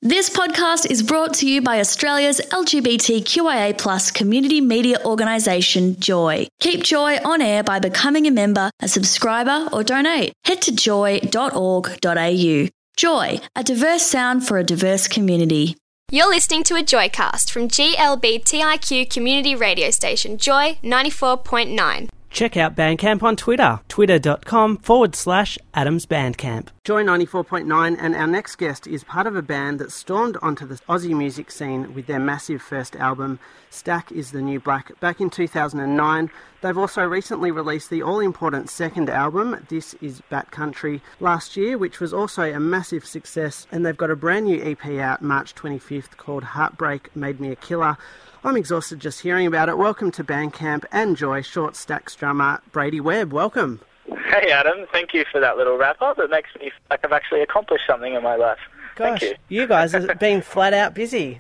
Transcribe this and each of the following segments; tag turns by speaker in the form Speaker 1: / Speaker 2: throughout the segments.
Speaker 1: This podcast is brought to you by Australia's LGBTQIA+ community media organisation, Joy. Keep Joy on air by becoming a member, a subscriber or donate. Head to joy.org.au. Joy, a diverse sound for a diverse community.
Speaker 2: You're listening to a Joycast from GLBTIQ community radio station Joy 94.9.
Speaker 3: Check out Bandcamp on Twitter, twitter.com/AdamsBandcamp. Joy 94.9, and our next guest is part of a band that stormed onto the Aussie music scene with their massive first album, Stack is the New Black, back in 2009. They've also recently released the all-important second album, This Is Bat Country, last year, which was also a massive success, and they've got a brand new EP out March 25th called Heartbreak Made Me a Killer. I'm exhausted just hearing about it. Welcome to Bandcamp and Joy, Short Stack's drummer Brady Webb. Welcome.
Speaker 4: Hey Adam, thank you for that little wrap-up. It makes me feel like I've actually accomplished something in my life.
Speaker 3: Gosh,
Speaker 4: thank
Speaker 3: you guys have been flat out busy.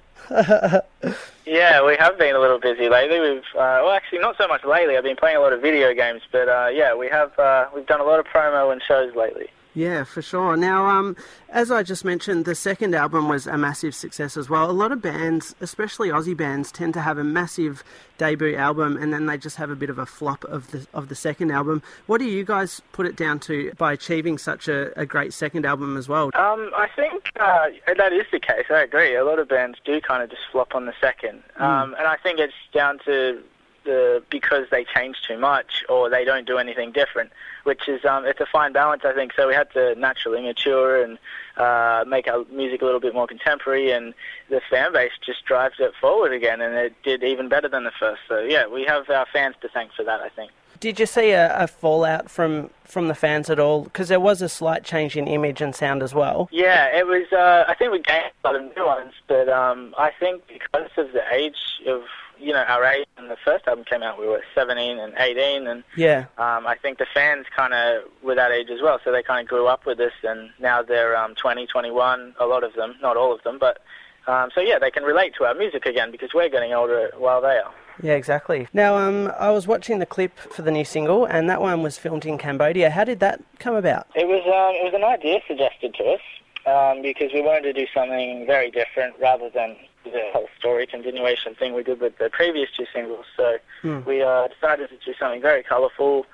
Speaker 4: Yeah, we have been a little busy lately. We've well, actually not so much lately. I've been playing a lot of video games, but yeah, we've done a lot of promo and shows lately.
Speaker 3: Yeah, for sure. Now, as I just mentioned, the second album was a massive success as well. A lot of bands, especially Aussie bands, tend to have a massive debut album and then they just have a bit of a flop of the second album. What do you guys put it down to by achieving such a great second album as well?
Speaker 4: I think that is the case. I agree. A lot of bands do kind of just flop on the second. And I think it's down to because they change too much or they don't do anything different, which is it's a fine balance, I think. So we had to naturally mature and make our music a little bit more contemporary, and the fan base just drives it forward again, and it did even better than the first. So yeah, we have our fans to thank for that, I think.
Speaker 3: Did you see a fallout from the fans at all? Because there was a slight change in image and sound as well.
Speaker 4: Yeah, it was. I think we gained a lot of new ones, but I think because of the age of our age, when the first album came out, we were 17 and 18, and
Speaker 3: yeah,
Speaker 4: I think the fans kind of were that age as well, so they kind of grew up with us, and now they're 20, 21, a lot of them, not all of them, but so yeah, they can relate to our music again because we're getting older while they are.
Speaker 3: Yeah, exactly. Now, I was watching the clip for the new single, and that one was filmed in Cambodia. How did that come about?
Speaker 4: It was an idea suggested to us because we wanted to do something very different rather than the whole story continuation thing we did with the previous two singles. So we decided to do something very colourful,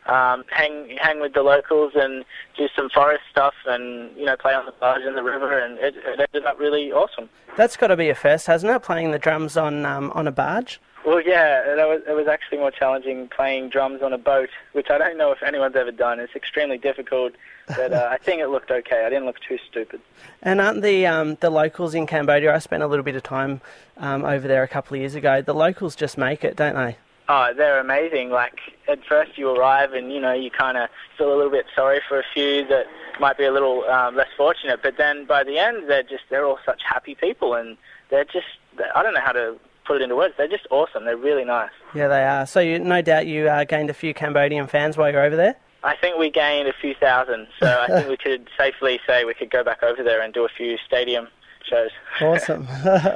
Speaker 4: hang with the locals and do some forest stuff and, play on the barge in the river, and it ended up really awesome.
Speaker 3: That's got to be a first, hasn't it, playing the drums on a barge?
Speaker 4: Well, yeah, it was actually more challenging playing drums on a boat, which I don't know if anyone's ever done. It's extremely difficult, but I think it looked okay. I didn't look too stupid. And
Speaker 3: aren't the locals in Cambodia, I spent a little bit of time over there a couple of years ago, the locals just make it, don't they?
Speaker 4: Oh, they're amazing. Like, at first you arrive and, you kind of feel a little bit sorry for a few that might be a little less fortunate, but then by the end they're all such happy people, and they're just, I don't know how to put it into words. They're just awesome. They're really nice.
Speaker 3: Yeah, they are. So no doubt you gained a few Cambodian fans while you're over there?
Speaker 4: I think we gained a few thousand, so I think we could safely say we could go back over there and do a few stadium shows.
Speaker 3: Awesome.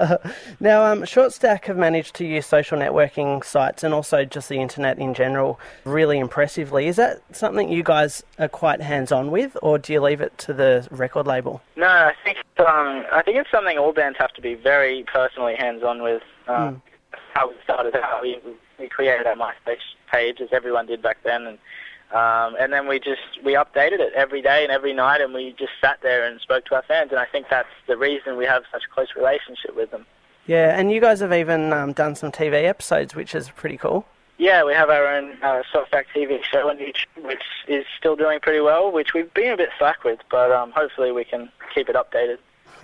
Speaker 3: Now, Short Stack have managed to use social networking sites and also just the internet in general really impressively. Is that something you guys are quite hands-on with, or do you leave it to the record label?
Speaker 4: No, I think it's something all bands have to be very personally hands-on with. How we started out, we created our MySpace page, as everyone did back then, and then we updated it every day and every night, and we just sat there and spoke to our fans, and I think that's the reason we have such a close relationship with them.
Speaker 3: Yeah, and you guys have even done some TV episodes, which is pretty cool.
Speaker 4: Yeah, we have our own Short Stack TV show on YouTube, which is still doing pretty well, which we've been a bit slack with, but hopefully we can keep it updated.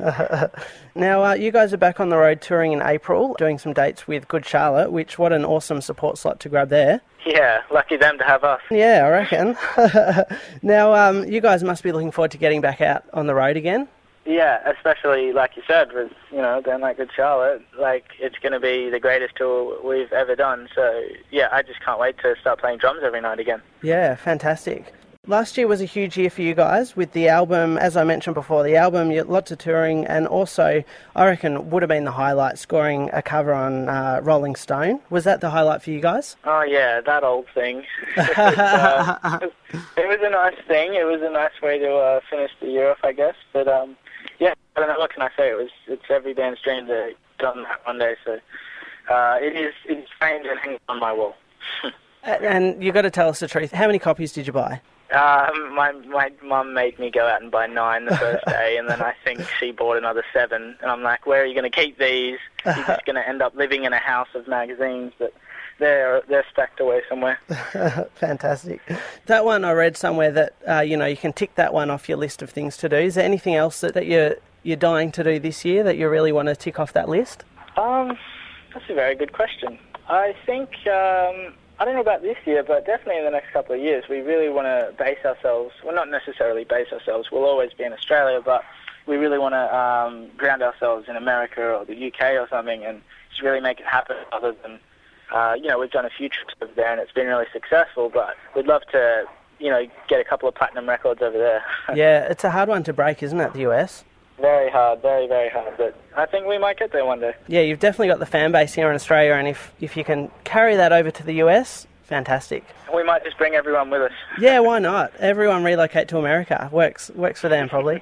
Speaker 3: Now, you guys are back on the road touring in April, doing some dates with Good Charlotte, what an awesome support slot to grab there.
Speaker 4: Yeah, lucky them to have us.
Speaker 3: Yeah, I reckon. Now, you guys must be looking forward to getting back out on the road again.
Speaker 4: Yeah, especially, like you said, with, down like Good Charlotte, it's going to be the greatest tour we've ever done. So, yeah, I just can't wait to start playing drums every night again.
Speaker 3: Yeah, fantastic. Last year was a huge year for you guys with the album, as I mentioned before, lots of touring, and also, I reckon, would have been the highlight, scoring a cover on Rolling Stone. Was that the highlight for you guys?
Speaker 4: Oh, yeah, that old thing. It was a nice thing. It was a nice way to finish the year off, I guess. But, yeah, I don't know, what can I say? It's every band's dream to done that one day, so it's framed and hanging on my wall.
Speaker 3: And you got to tell us the truth. How many copies did you buy?
Speaker 4: My mum made me go out and buy 9 the first day, and then I think she bought another 7. And I'm like, where are you going to keep these? You're just going to end up living in a house of magazines, but they're stacked away somewhere.
Speaker 3: Fantastic. That one I read somewhere that you can tick that one off your list of things to do. Is there anything else that you're dying to do this year that you really want to tick off that list?
Speaker 4: That's a very good question. I think, I don't know about this year, but definitely in the next couple of years, we really want to base ourselves, well, not necessarily base ourselves, we'll always be in Australia, but we really want to ground ourselves in America or the UK or something and just really make it happen other than, we've done a few trips over there and it's been really successful, but we'd love to, get a couple of platinum records over there.
Speaker 3: Yeah, it's a hard one to break, isn't it, the US?
Speaker 4: Very hard, very, very hard, but I think we might get there one day. Yeah,
Speaker 3: you've definitely got the fan base here in Australia, and if you can carry that over to the US, fantastic.
Speaker 4: We might just bring everyone with us.
Speaker 3: Yeah, why not? Everyone relocate to America. Works for them, probably.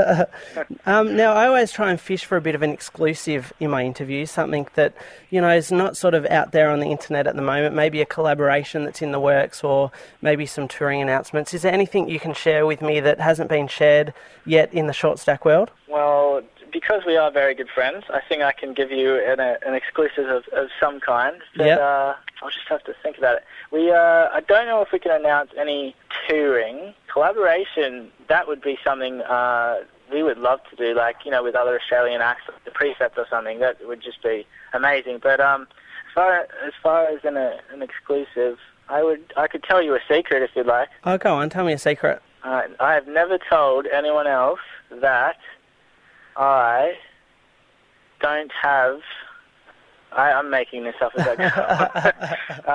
Speaker 3: Now, I always try and fish for a bit of an exclusive in my interviews, something that, is not sort of out there on the internet at the moment, maybe a collaboration that's in the works or maybe some touring announcements. Is there anything you can share with me that hasn't been shared yet in the Short Stack world?
Speaker 4: Well, because we are very good friends, I think I can give you an exclusive of some kind. But,
Speaker 3: yep.
Speaker 4: I'll just have to think about it. I don't know if we can announce any touring. Collaboration, that would be something we would love to do, like, with other Australian acts, the Precept or something. That would just be amazing. But as far as an exclusive, I could tell you a secret if you'd like.
Speaker 3: Oh, go on, tell me a secret.
Speaker 4: I have never told anyone else that I don't have... I'm making this up as I go.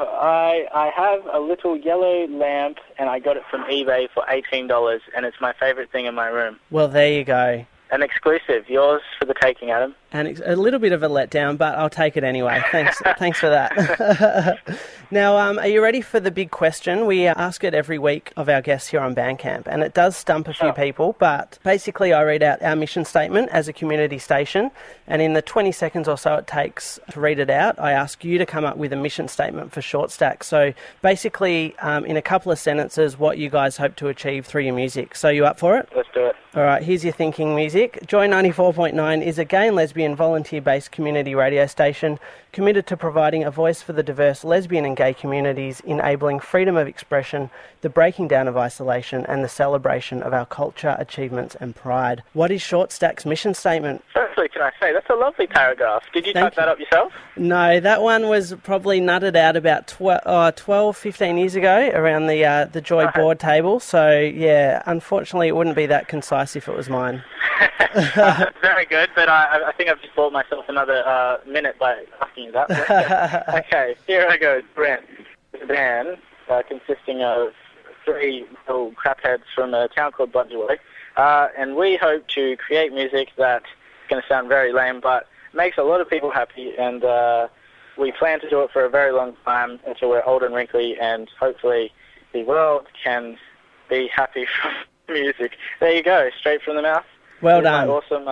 Speaker 4: I have a little yellow lamp, and I got it from eBay for $18, and it's my favourite thing in my room.
Speaker 3: Well, there you go.
Speaker 4: An exclusive. Yours for the taking, Adam.
Speaker 3: And a little bit of a letdown, but I'll take it anyway. Thanks for that. Now, are you ready for the big question? We ask it every week of our guests here on Bandcamp, and it does stump a few people, but basically I read out our mission statement as a community station, and in the 20 seconds or so it takes to read it out, I ask you to come up with a mission statement for Short Stack. So basically, in a couple of sentences, what you guys hope to achieve through your music. So you up for it?
Speaker 4: Let's do it.
Speaker 3: All right, here's your thinking music. Joy 94.9 is a gay and lesbian volunteer-based community radio station committed to providing a voice for the diverse lesbian and gay communities, enabling freedom of expression, the breaking down of isolation, and the celebration of our culture, achievements and pride. What is Short Stack's mission statement?
Speaker 4: Firstly, can I say, that's a lovely paragraph. Did you type that up yourself?
Speaker 3: No, that one was probably nutted out about 12, 15 years ago around the Joy board table. So, yeah, unfortunately it wouldn't be that concise if it was mine.
Speaker 4: Very good, but I think I've just bought myself another minute by asking you that. Okay, here I go. Brent. It's a band consisting of 3 little crapheads from a town called Budgewoi, and we hope to create music that's going to sound very lame, but makes a lot of people happy, and we plan to do it for a very long time until we're old and wrinkly, and hopefully the world can be happy from music. There you go, straight from the mouth.
Speaker 3: Well done.
Speaker 4: Awesome.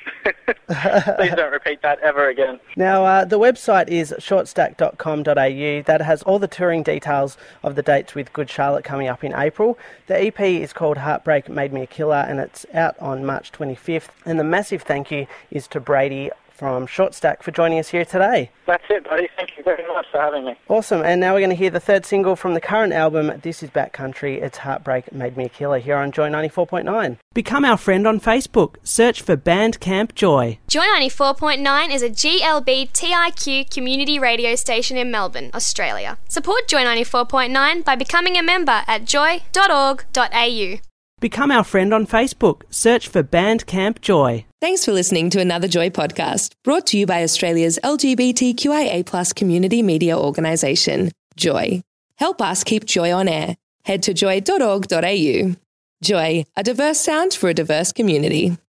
Speaker 4: Please don't repeat that ever again.
Speaker 3: Now, the website is shortstack.com.au. That has all the touring details of the dates with Good Charlotte coming up in April. The EP is called Heartbreak Made Me a Killer, and it's out on March 25th. And the massive thank you is to Brady from Short Stack for joining us here today.
Speaker 4: That's it, buddy. Thank you very much for having me.
Speaker 3: Awesome. And now we're going to hear the third single from the current album, This Is Backcountry. It's Heartbreak Made Me a Killer here on Joy 94.9. Become our friend on Facebook. Search for Bandcamp Joy.
Speaker 2: Joy 94.9 is a GLBTIQ community radio station in Melbourne, Australia. Support Joy 94.9 by becoming a member at joy.org.au.
Speaker 3: Become our friend on Facebook. Search for Bandcamp Joy.
Speaker 5: Thanks for listening to another Joy podcast, brought to you by Australia's LGBTQIA+ community media organisation, Joy. Help us keep Joy on air. Head to joy.org.au. Joy, a diverse sound for a diverse community.